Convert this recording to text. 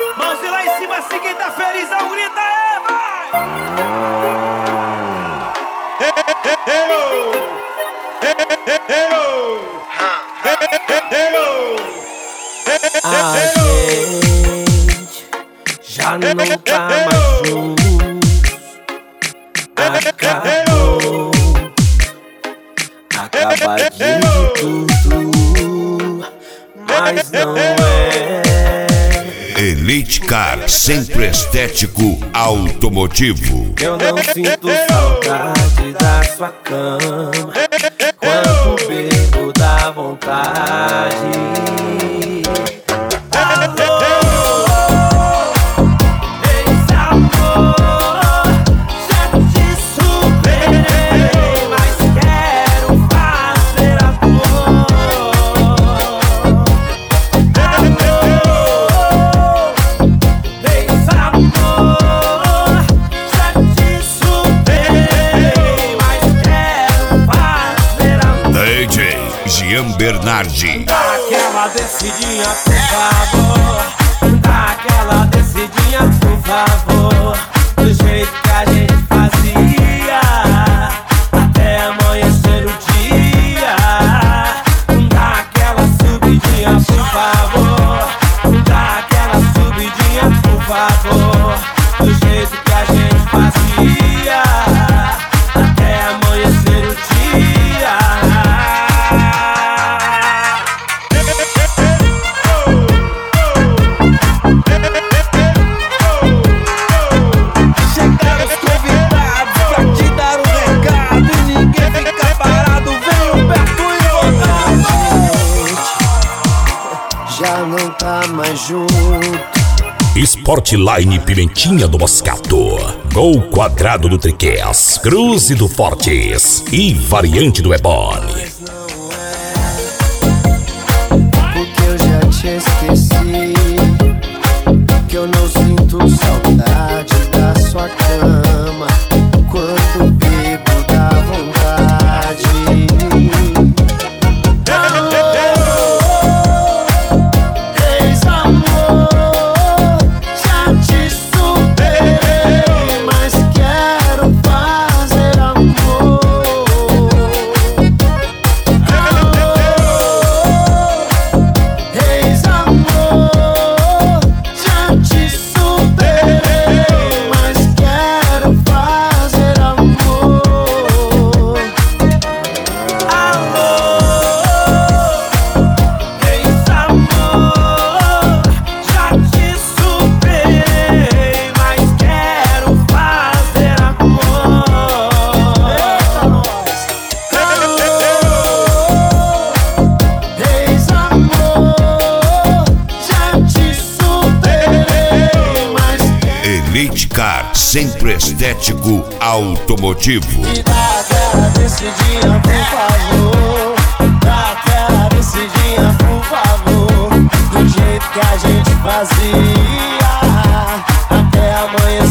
Mãos lá em cima, se quem tá felizão, grita aí, vai! A gente já não tá mais juntos. Acabou, acabadinho tudo, mas não é. Elite Car, centro estético automotivo. Eu não sinto saudade da sua cama, quando bebo dá vontade. Jean Bernardi. Dá aquela descidinha, por favor. Dá aquela descidinha, por favor. Do jeito que a gente fazia, até amanhecer o dia. Dá aquela subidinha, por favor. Dá aquela subidinha, por favor. Do jeito que a gente fazia, até amanhecer o dia. Já não tá mais junto. Sportline Pimentinha do Moscato, Gol Quadrado do Triqués, Cruze do Fortes e Variante do Ebony. Porque eu já te esqueci, que eu não sinto saudade da sua cama, quando bebo dá vontade. Elite Car, centro estético automotivo. E dá aquela descidinha, por favor. Dá aquela descidinha, por favor. Do jeito que a gente fazia, até amanhã.